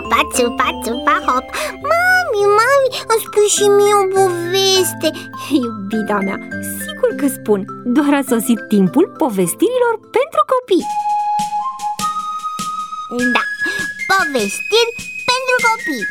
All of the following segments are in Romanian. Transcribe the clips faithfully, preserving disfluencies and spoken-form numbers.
țupa, țupa, țupa, hop. Mami, mami, îmi spui și mie o poveste. Iubita mea, sigur că spun. Doar a sosit timpul povestirilor pentru copii. Da, povestiri pentru copii.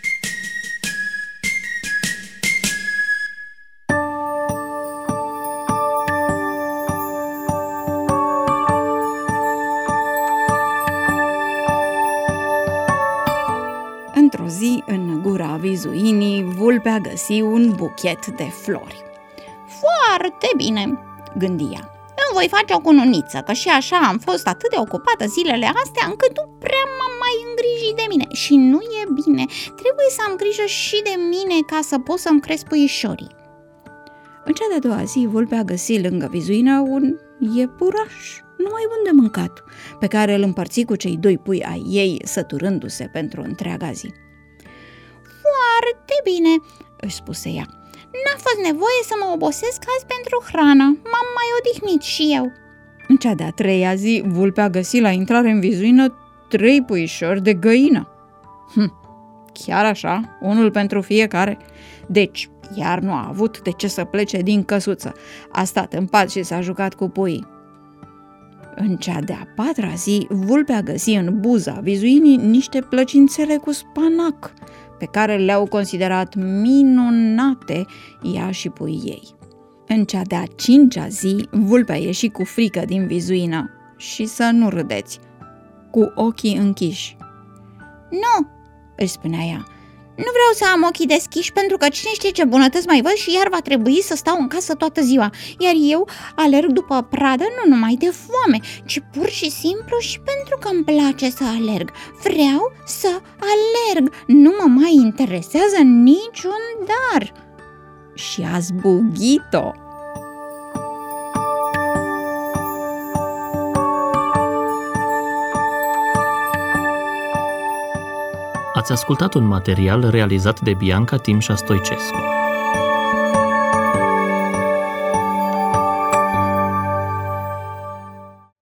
Într-o zi, în gura vizuinii, vulpea găsi un buchet de flori. Foarte bine, gândi ea. Îmi voi face o cununiță, că și așa am fost atât de ocupată zilele astea încât nu prea m-am mai îngrijit de mine. Și nu e bine, trebuie să am grijă și de mine ca să pot să-mi cresc puișorii. În cea de-a doua zi, vulpea găsi lângă vizuină un iepuraș, numai bun de mâncat, pe care îl împărți cu cei doi pui ai ei, săturându-se pentru întreaga zi. Foarte bine, își spuse ea. N-a fost nevoie să mă obosesc azi pentru hrană, m-am mai odihnit și eu. În cea de-a treia zi, vulpea găsi la intrare în vizuină trei puișori de găină. Hm, chiar așa, unul pentru fiecare. Deci, iar nu a avut de ce să plece din căsuță. A stat în pat și s-a jucat cu puii. În cea de-a patra zi, vulpea găsi în buza vizuinii niște plăcințele cu spanac, pe care le-au considerat minunate ea și puii ei. În cea de-a cincea zi, vulpea ieși cu frică din vizuină și să nu râdeți, cu ochii închiși. Nu, își spunea ea, nu vreau să am ochii deschiși pentru că cine știe ce bunătăți mai văd și iar va trebui să stau în casă toată ziua. Iar eu alerg după pradă nu numai de foame, ci pur și simplu și pentru că îmi place să alerg. Vreau să alerg, nu mă mai interesează niciun dar. Și a zbugit-o. Ați ascultat un material realizat de Bianca Timșa Stoicescu.